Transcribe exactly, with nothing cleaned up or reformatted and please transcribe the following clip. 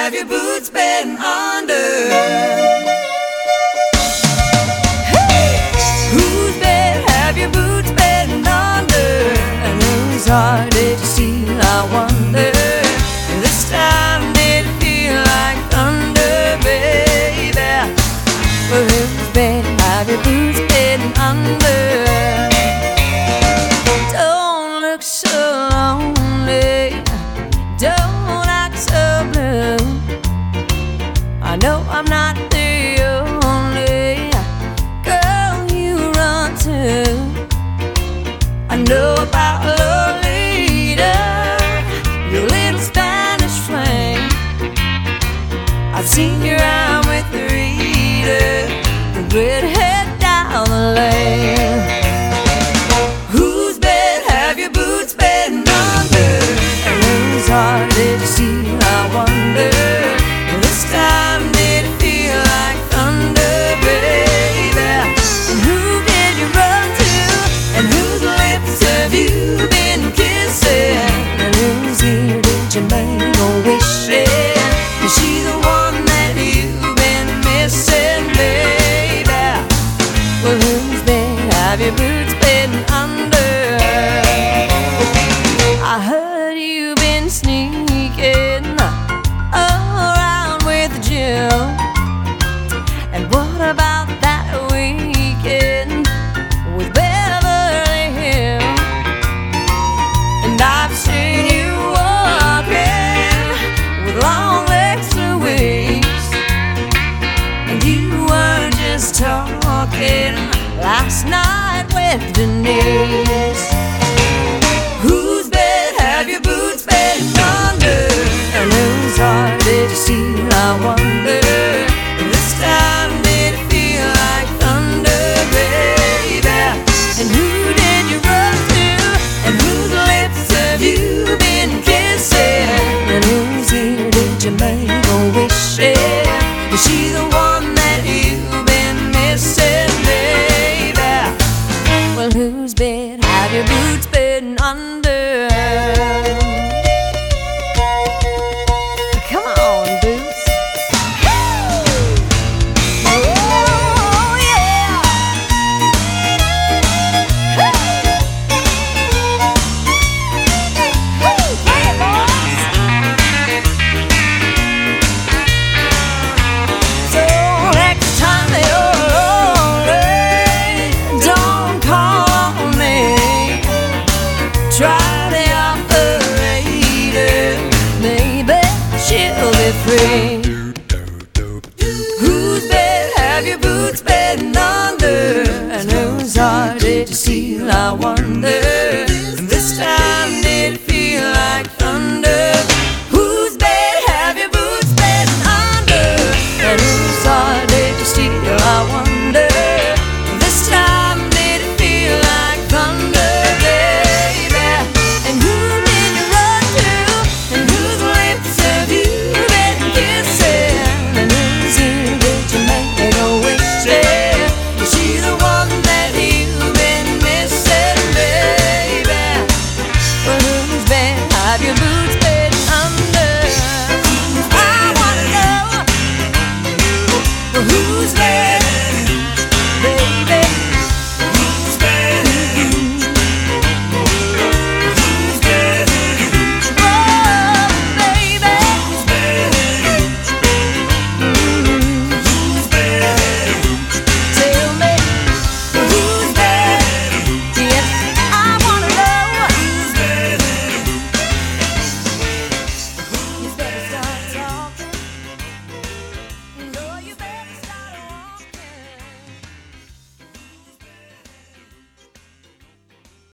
have your boots been under? Hey! Whose bed have your boots been under? And whose heart did you steal, I wonder? This time did it feel like thunder, baby? Well, whose bed have your boots been under? Don't look so lonely, don't act so blue. I know I'm not the only girl you run to. I know about Lolita, your little Spanish flame. I've seen you out with Rita, the redhead down the lane. Whose bed have your boots been under? And whose heart did you steal, I wonder? This time did it feel like thunder, baby? And who did you run to? And whose lips have you been kissing? And whose ear did you make a wish in? Is she the one that you've been missing, baby? Well, whose bed have your boots been under? I heard you've been sneaking around with Jill. And what about that weekend with Beverly Hills? And I've seen you walking with long legs to waist. And you were just talking last night with Denise. Whose bed have your boots been under? And whose heart did you steal, I wonder? This time did it feel like thunder, baby? And who did you run to? And whose lips have you been kissing? And whose ear did you make a wish in? Is she the one that you've been missing, baby? Well, whose bed have your boots been under? Come on, Boots. Oh, yeah. Hey, boys. So next time you're lonely, don't call on me. Try the operator, maybe she'll be free.